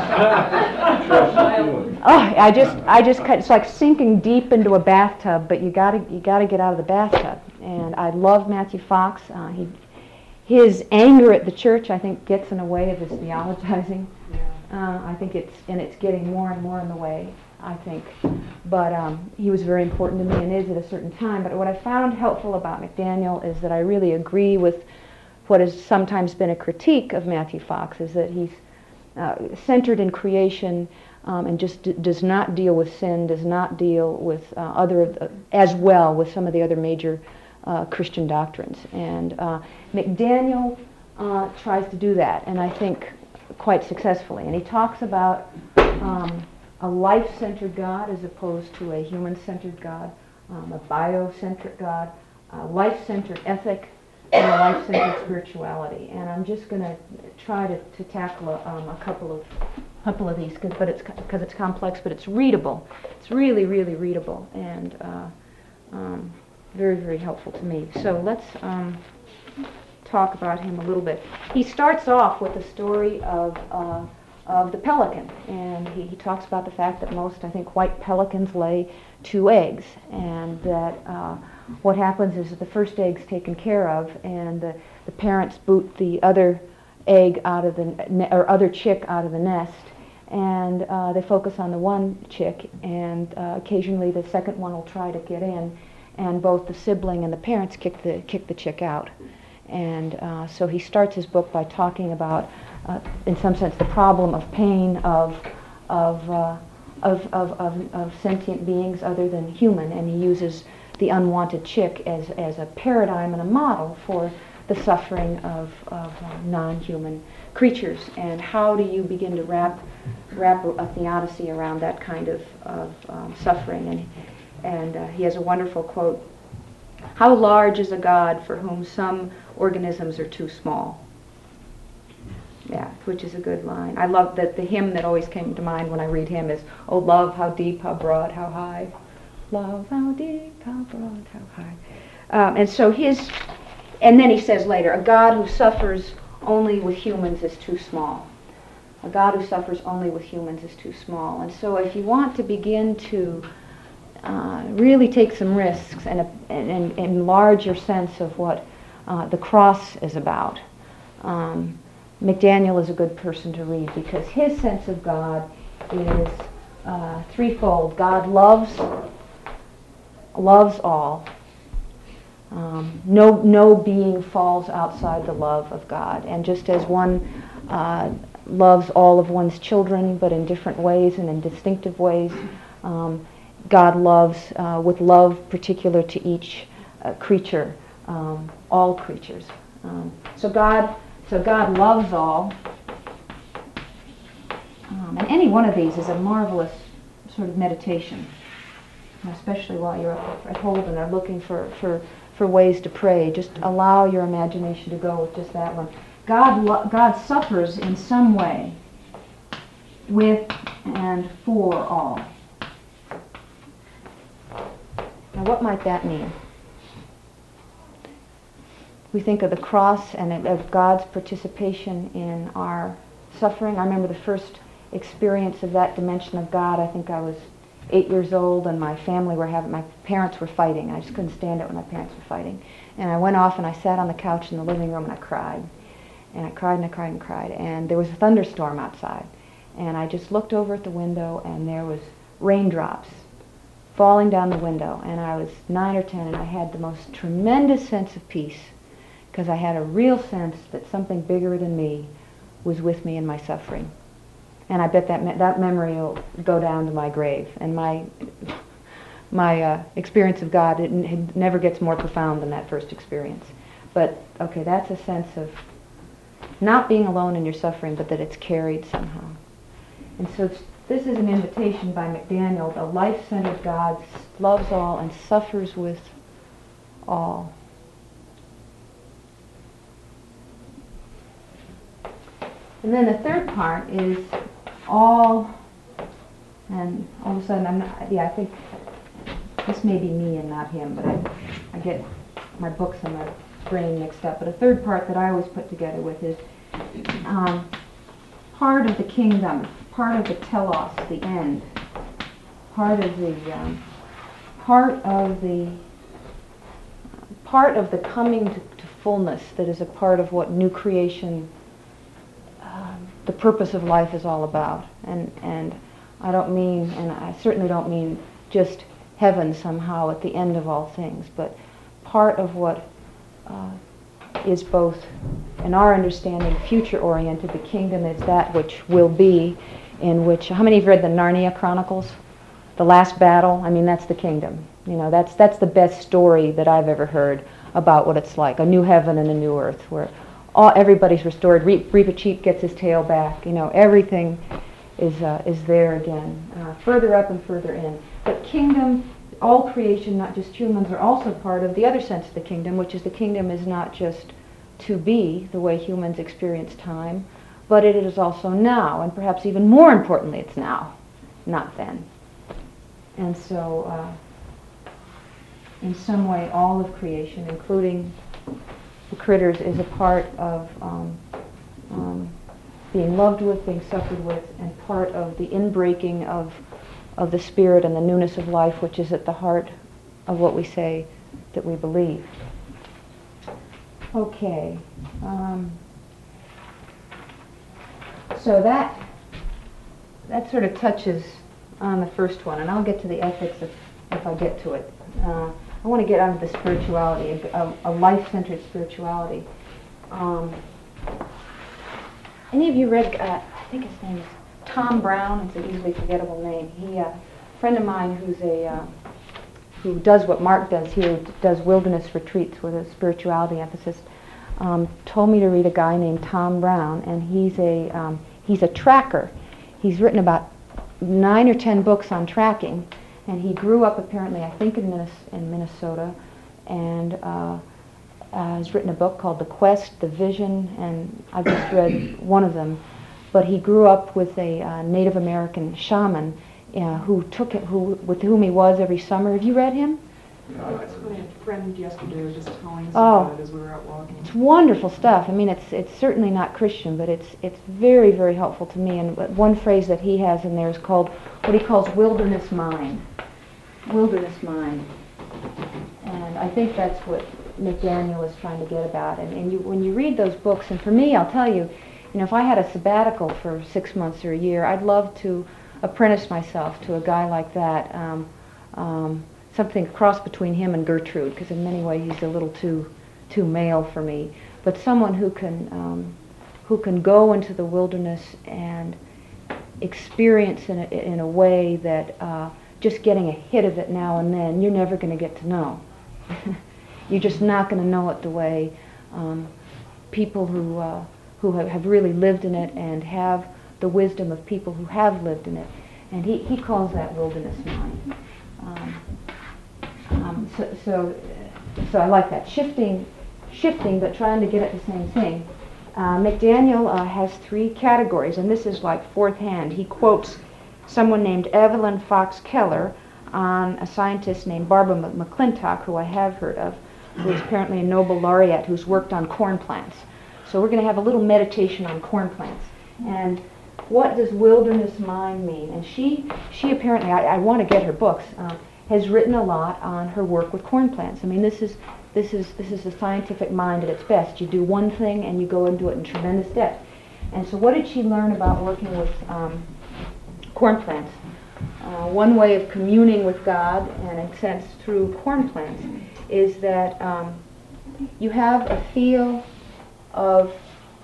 I just, I just, it's like sinking deep into a bathtub, but you gotta, you gotta get out of the bathtub. And I love Matthew Fox. Uh, he, his anger at the church, I think, gets in the way of his theologizing. Uh, I think it's, and it's getting more and more in the way, I think. But um, he was very important to me and is at a certain time. But what I found helpful about McDaniel is that I really agree with what has sometimes been a critique of Matthew Fox, is that he's uh, centered in creation um, and just d- does not deal with sin, does not deal with uh, other, uh, as well with some of the other major uh, Christian doctrines. And uh, McDaniel uh, tries to do that, and I think quite successfully. And he talks about um, a life-centered God as opposed to a human-centered God, um, a biocentric God, a life-centered ethic, and a life-centered spirituality. And I'm just going to try to, to tackle a, um, a couple of couple of these, cause, but it's because it's complex, but it's readable. It's really, really readable, and uh, um, very, very helpful to me. So let's um, talk about him a little bit. He starts off with the story of uh, of the pelican, and he, he talks about the fact that most, I think, white pelicans lay two eggs, and that uh, what happens is that the first egg's taken care of, and the, the parents boot the other egg out of the ne- or other chick out of the nest, and uh, they focus on the one chick, and uh, occasionally the second one will try to get in, and both the sibling and the parents kick the kick the chick out. And uh, so he starts his book by talking about, uh, in some sense, the problem of pain of of, uh, of of of of sentient beings other than human, and he uses the unwanted chick as as a paradigm and a model for the suffering of of uh, non-human creatures. And how do you begin to wrap wrap a theodicy around that kind of of um, suffering? And and uh, he has a wonderful quote: "How large is a God for whom some organisms are too small?" Yeah, which is a good line. I love that the hymn that always came to mind when I read him is, "Oh love, how deep, how broad, how high. Love, how deep, how broad, how high." Um, and so his, and then he says later, a God who suffers only with humans is too small. A God who suffers only with humans is too small. And so if you want to begin to uh, really take some risks and, uh, and, and enlarge your sense of what uh, the cross is about, um, McDaniel is a good person to read, because his sense of God is uh, threefold. God loves, loves all. Um, no, no being falls outside the love of God. And just as one uh, loves all of one's children, but in different ways and in distinctive ways, um, God loves uh, with love particular to each uh, creature, um, all creatures. Um, so God, so God loves all. Um, and any one of these is a marvelous sort of meditation, especially while you're up at Holden or looking for, for, for ways to pray. Just allow your imagination to go with just that one. God, lo- God suffers in some way with and for all. Now, what might that mean? We think of the cross and of God's participation in our suffering. I remember the first experience of that dimension of God. I think I was eight years old, and my family were having, my parents were fighting. I just couldn't stand it when my parents were fighting. And I went off and I sat on the couch in the living room and I cried. And I cried and I cried and cried. And there was a thunderstorm outside. And I just looked over at the window and there was raindrops falling down the window. And I was nine or ten and I had the most tremendous sense of peace, because I had a real sense that something bigger than me was with me in my suffering. And I bet that me- that memory will go down to my grave. And my my uh, experience of God, it, n- it never gets more profound than that first experience. But, okay, that's a sense of not being alone in your suffering, but that it's carried somehow. And so it's, this is an invitation by McDaniel. The life-centered God loves all and suffers with all. And then the third part is all, and all of a sudden I'm not, yeah, I think this may be me and not him, but I, I get my books and my brain mixed up. But a third part that I always put together with is um, part of the kingdom, part of the telos, the end, part of the, um, part of the, part of the coming to, to fullness that is a part of what new creation, um, the purpose of life is all about. And and I don't mean, and I certainly don't mean just heaven somehow at the end of all things, but part of what uh, is both, in our understanding, future-oriented. The kingdom is that which will be, in which, how many have read the Narnia Chronicles? The Last Battle? I mean, that's the kingdom. You know, that's that's the best story that I've ever heard about what it's like, a new heaven and a new earth, where all everybody's restored. Re- Reepicheep gets his tail back. You know, everything is uh, is there again, uh, further up and further in. But kingdom, all creation, not just humans, are also part of the other sense of the kingdom, which is the kingdom is not just to be, the way humans experience time, but it is also now, and perhaps even more importantly, it's now, not then. And so, uh, in some way, all of creation, including the critters, is a part of um, um, being loved with, being suffered with, and part of the inbreaking of of the spirit and the newness of life, which is at the heart of what we say that we believe. Okay. Um, so that that sort of touches on the first one, and I'll get to the ethics if, if I get to it. Uh, I want to get onto the spirituality, a, a life-centered spirituality. Um, any of you read, uh, I think his name is Tom Brown? It's an easily forgettable name. He, uh, a friend of mine who's a, uh, who does what Mark does here, does wilderness retreats with a spirituality emphasis, um, told me to read a guy named Tom Brown, and he's a, um, he's a tracker. He's written about nine or ten books on tracking, and he grew up apparently, I think, in, Minnes- in Minnesota, and uh, uh, has written a book called The Quest, The Vision, and I've just read one of them. But he grew up with a uh, Native American shaman uh, who took it, who with whom he was every summer. Have you read him? That's what a friend yesterday was just telling us Oh. about as we were out walking. It's wonderful stuff. I mean, it's it's certainly not Christian, but it's it's very, very helpful to me. And one phrase that he has in there is called what he calls wilderness mind. Wilderness mind. And I think that's what McDaniel is trying to get about. And, and you, when you read those books, and for me, I'll tell you, you know, if I had a sabbatical for six months or a year, I'd love to apprentice myself to a guy like that. Um, um, something cross between him and Gertrude, because in many ways he's a little too too male for me. But someone who can um, who can go into the wilderness and experience in a, in a way that uh, just getting a hit of it now and then, you're never going to get to know. You're just not going to know it the way um, people who uh, who have, have really lived in it and have the wisdom of people who have lived in it. And he, he calls that wilderness mind. Um, um, so, so so I like that. Shifting, shifting, but trying to get at the same thing. Uh, McDaniel uh, has three categories, and this is like fourth hand. He quotes someone named Evelyn Fox Keller on a scientist named Barbara M- McClintock, who I have heard of, who is apparently a Nobel laureate who's worked on corn plants. So we're going to have a little meditation on corn plants. And what does wilderness mind mean? And she, she apparently, I, I want to get her books, uh, has written a lot on her work with corn plants. I mean, this is this is this is the scientific mind at its best. You do one thing and you go into it in tremendous depth. And so, what did she learn about working with um, corn plants? Uh, one way of communing with God, and in a sense through corn plants, is that um, you have a feel of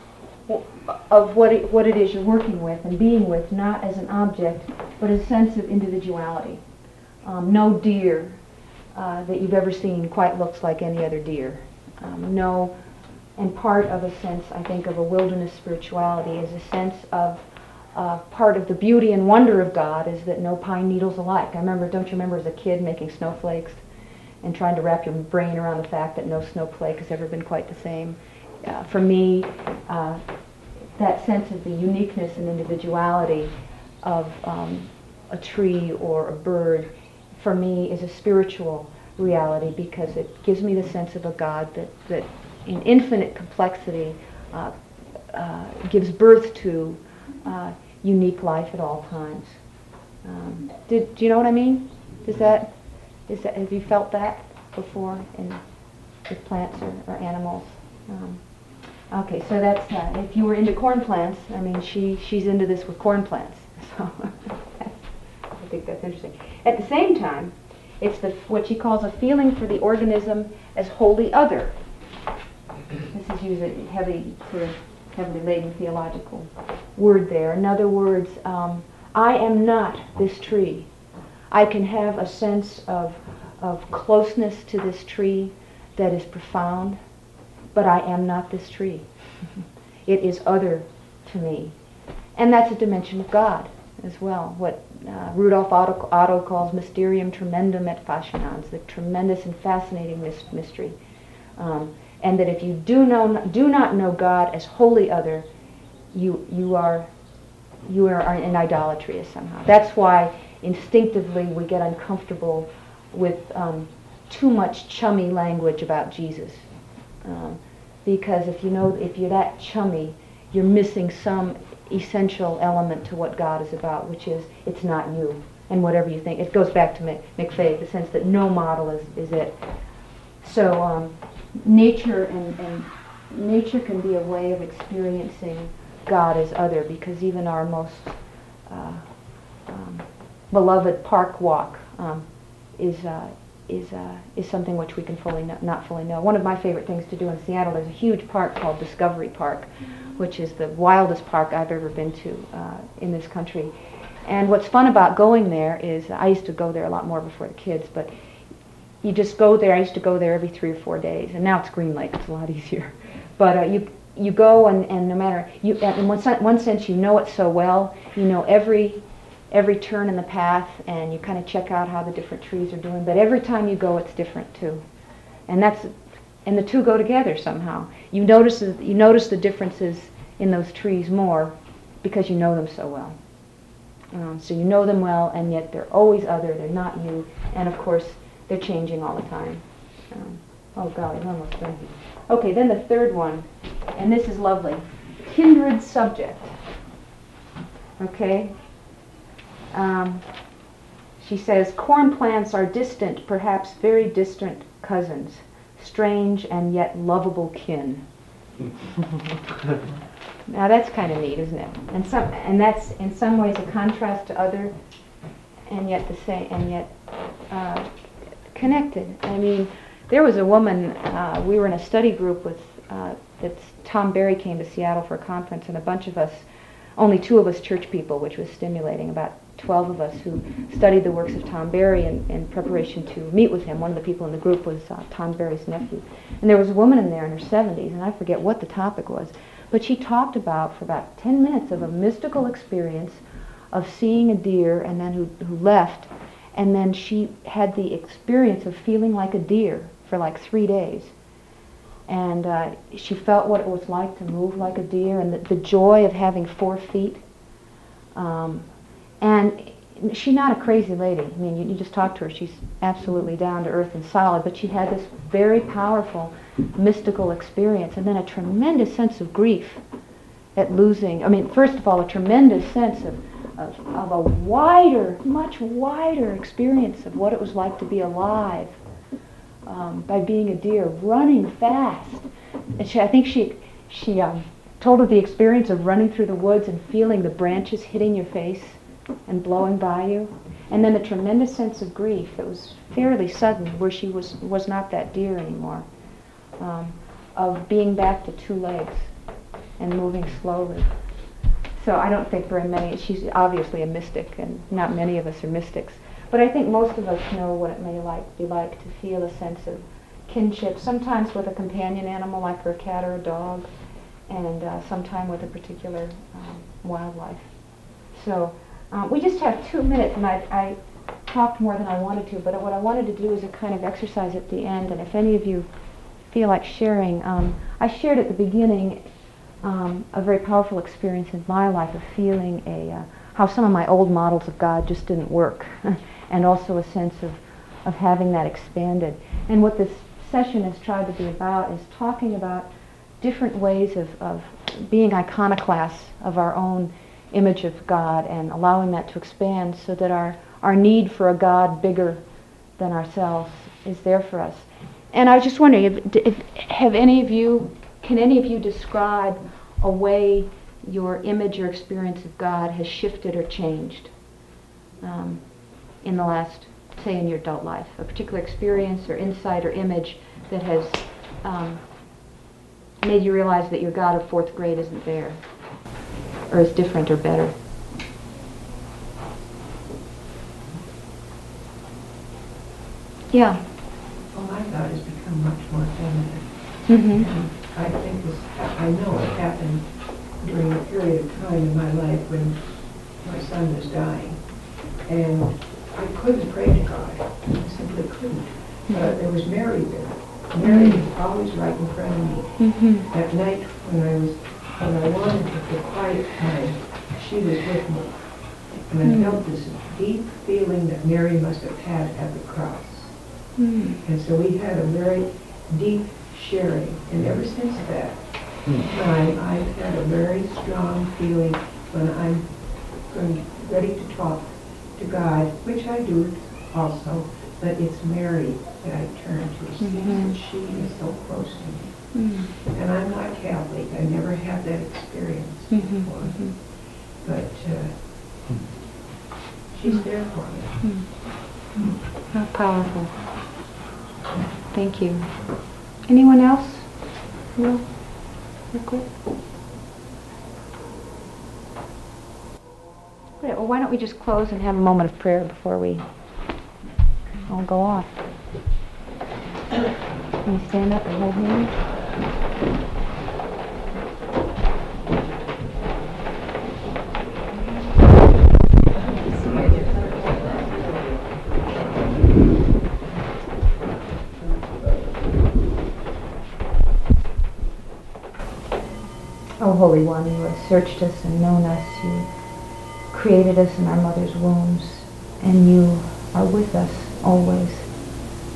of what it, what it is you're working with and being with, not as an object, but a sense of individuality. Um, no deer uh, that you've ever seen quite looks like any other deer. Um, no, and part of a sense, I think, of a wilderness spirituality is a sense of uh, part of the beauty and wonder of God is that no pine needles alike. I remember, don't you remember as a kid making snowflakes and trying to wrap your brain around the fact that no snowflake has ever been quite the same? Uh, for me, uh, that sense of the uniqueness and individuality of um, a tree or a bird, for me, is a spiritual reality because it gives me the sense of a God that, that in infinite complexity uh, uh, gives birth to uh, unique life at all times. Um, did, do you know what I mean? Does that, is that, have you felt that before in with plants or, or animals? Um, okay, so that's, uh, if you were into corn plants, I mean, she, she's into this with corn plants. So I think that's interesting. At the same time, it's the, what she calls a feeling for the organism as wholly other. This is using a heavy, sort of heavily laden theological word there. In other words, um, I am not this tree. I can have a sense of, of closeness to this tree that is profound, but I am not this tree. It is other to me. And that's a dimension of God as well, what uh, Rudolf Otto, Otto calls mysterium tremendum et fascinans, the tremendous and fascinating mis- mystery. Um, and that if you do know, do not know God as wholly other, you you are you are, are in idolatry somehow. That's why instinctively we get uncomfortable with um, too much chummy language about Jesus, um, because if you know if you're that chummy, you're missing some essential element to what God is about, which is it's not you, and whatever you think. It goes back to Mc, McFay, the sense that no model is, is it. So um, nature and, and nature can be a way of experiencing God as other, because even our most uh, um, beloved park walk um, is uh, is uh, is something which we can fully no, not fully know. One of my favorite things to do in Seattle, there's a huge park called Discovery Park, which is the wildest park I've ever been to uh, in this country. And what's fun about going there is, I used to go there a lot more before the kids, but you just go there. I used to go there every three or four days, and now it's Green Lake. It's a lot easier. But uh, you you go, and, and no matter, you, in one, one sense you know it so well. You know every every turn in the path, and you kind of check out how the different trees are doing. But every time you go, it's different too. And that's and the two go together somehow. You notice you notice the differences in those trees more because you know them so well. Um, so you know them well, and yet they're always other. They're not you. And of course, they're changing all the time. Um, oh golly, we're almost done here. Okay, then the third one, and this is lovely. Kindred subject. Okay? Um, she says, corn plants are distant, perhaps very distant cousins, strange and yet lovable kin. Now that's kind of neat, isn't it? And some, and that's in some ways a contrast to other, and yet the same, and yet uh, connected. I mean, there was a woman. Uh, we were in a study group with uh, that Tom Berry came to Seattle for a conference, and a bunch of us, only two of us church people, which was stimulating. About twelve of us who studied the works of Tom Berry in, in preparation to meet with him. One of the people in the group was uh, Tom Berry's nephew, and there was a woman in there in her seventies, and I forget what the topic was. But she talked about, for about ten minutes, of a mystical experience of seeing a deer and then who, who left. And then she had the experience of feeling like a deer for like three days. And uh, she felt what it was like to move like a deer and the, the joy of having four feet. Um, and she's not a crazy lady. I mean, you, you just talk to her. She's absolutely down to earth and solid. But she had this very powerful mystical experience, and then a tremendous sense of grief at losing. I mean, first of all, a tremendous sense of, of, of a wider, much wider experience of what it was like to be alive um, by being a deer, running fast. And she, I think she she um, told of the experience of running through the woods and feeling the branches hitting your face and blowing by you, and then a tremendous sense of grief that was fairly sudden, where she was was not that deer anymore. Um, of being back to two legs and moving slowly. So I don't think very many, she's obviously a mystic, and not many of us are mystics, but I think most of us know what it may like be like to feel a sense of kinship, sometimes with a companion animal like a cat or a dog, and uh, sometimes with a particular um, wildlife. So uh, we just have two minutes, and I, I talked more than I wanted to, but what I wanted to do is a kind of exercise at the end, and if any of you feel like sharing. Um, I shared at the beginning um, a very powerful experience in my life of feeling a uh, how some of my old models of God just didn't work, and also a sense of, of having that expanded. And what this session has tried to be about is talking about different ways of, of being iconoclasts of our own image of God and allowing that to expand so that our, our need for a God bigger than ourselves is there for us. And I was just wondering, if, if, have any of you, can any of you describe a way your image or experience of God has shifted or changed um, in the last, say, in your adult life? A particular experience or insight or image that has um, made you realize that your God of fourth grade isn't there, or is different or better? Yeah. Well, my God has become much more feminine. Mm-hmm. And I think this, I know it happened during a period of time in my life when my son was dying. And I couldn't pray to God. I simply couldn't. But there was Mary there. Mary was always right in front of me. Mm-hmm. At night when I was, when I wanted to for quiet time, she was with me. And I Mm. felt this deep feeling that Mary must have had at the cross. Mm. And so we had a very deep sharing. And ever since that time, I've had a very strong feeling when I'm going, ready to talk to God, which I do also, but it's Mary that I turn to. She, Mhm. she is so close to me. Mm. And I'm not Catholic. I never had that experience Mhm. before. Mhm. But uh, she's there for me. Mm. How powerful. Thank you. Anyone else? No? Real quick? Great. Well, why don't we just close and have a moment of prayer before we all go off? Can you stand up and hold hands? O Holy One, you have searched us and known us. You created us in our mother's wombs, and you are with us always.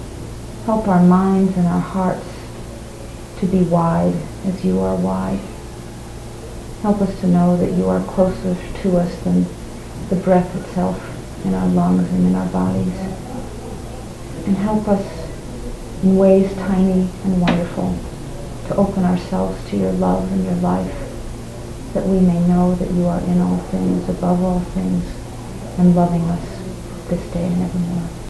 Help our minds and our hearts to be wide as you are wide. Help us to know that you are closer to us than the breath itself in our lungs and in our bodies. And help us in ways tiny and wonderful to open ourselves to your love and your life, that we may know that you are in all things, above all things, and loving us this day and evermore.